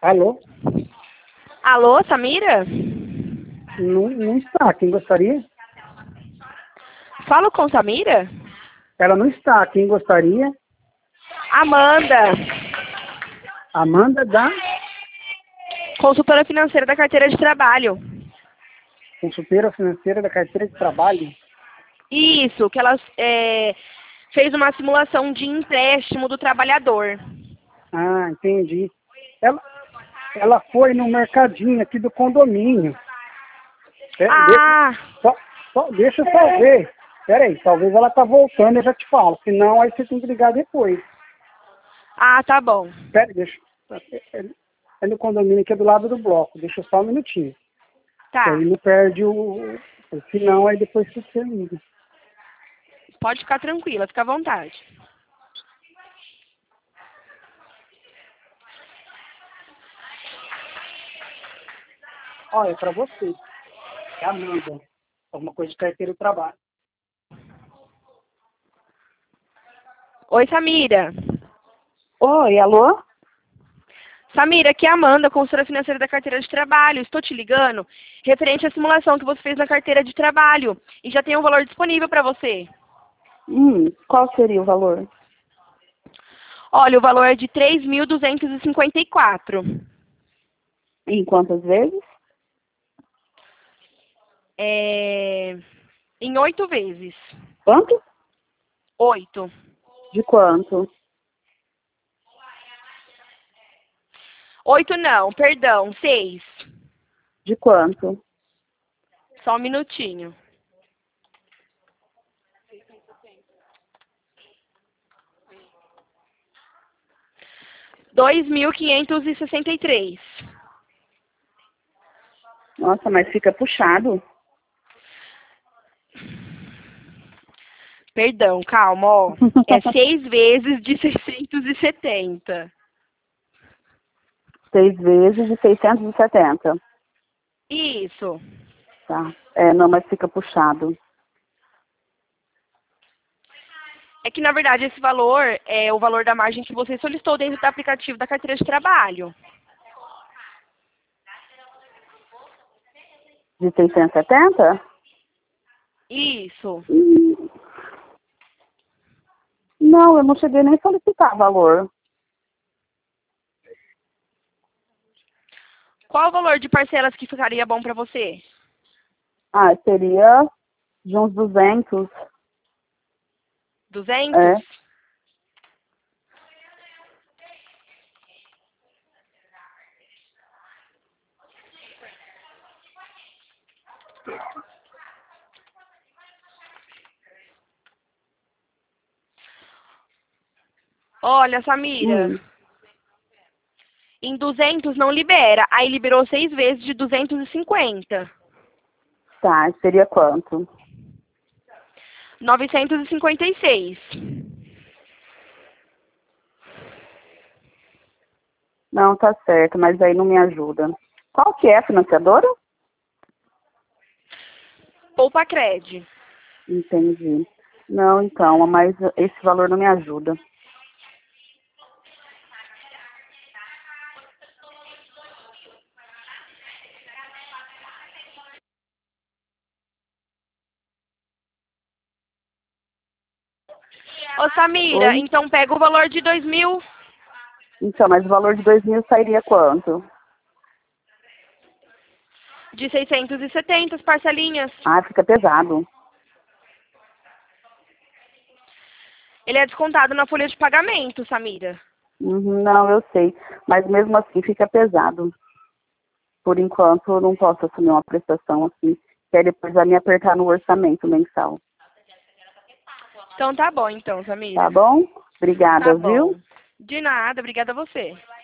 Alô? Alô, Samira? Não está. Quem gostaria? Falo com Samira? Ela não está. Quem gostaria? Amanda, Amanda da consultora financeira da carteira de trabalho. consultora financeira da carteira de trabalho. Isso, que ela fez uma simulação de empréstimo do trabalhador. Ah, entendi. Ela foi no mercadinho aqui do condomínio. Ah, Deixa eu só ver. Peraí, talvez ela tá voltando, eu já te falo. Senão, aí você tem que ligar depois. tá bom. Pera, deixa. É no condomínio aqui é do lado do bloco. Deixa só um minutinho. Tá, Aí não perde o... Senão, aí depois você liga. pode ficar tranquila, fica à vontade. Olha, é pra você. É a Amanda. Alguma coisa de carteira de trabalho. Oi, Samira. Oi, alô? Samira, aqui é a Amanda, consultora financeira da carteira de trabalho. Estou te ligando referente à simulação que você fez na carteira de trabalho. E já tem um valor disponível para você. Qual seria o valor? Olha, o valor é de 3.254. Em quantas vezes? Em 8 vezes. Quanto? 8. De quanto? 8 não, perdão, 6. De quanto? Só um minutinho. R$ 2.563. Nossa, mas fica puxado. Perdão, calma, ó. É 6 vezes de 670. 6 vezes de 670. Isso. Tá. Não, mas fica puxado. É que, na verdade, esse valor é o valor da margem que você solicitou dentro do aplicativo da carteira de trabalho. De 670? Isso. Não, eu não cheguei nem a solicitar valor. Qual o valor de parcelas que ficaria bom para você? Seria de uns 200. 200? É. Olha, Samira, em 200 não libera. Aí liberou 6 vezes de 250. Tá, seria quanto? 956. Não, tá certo, mas aí não me ajuda. Qual que é a financiadora? Poupa Cred. Entendi. Não, então, mas esse valor não me ajuda. Ô, Samira, Oi? então pega o valor de 2.000. Então, mas o valor de 2.000 sairia quanto? De 670, as parcelinhas. Fica pesado. Ele é descontado na folha de pagamento, Samira. Não, eu sei. Mas mesmo assim fica pesado. Por enquanto, eu não posso assumir uma prestação assim, que aí depois vai me apertar no orçamento mensal. Então tá bom, então, Samira. Tá bom? Obrigada, Tá viu? bom. De nada, obrigada a você.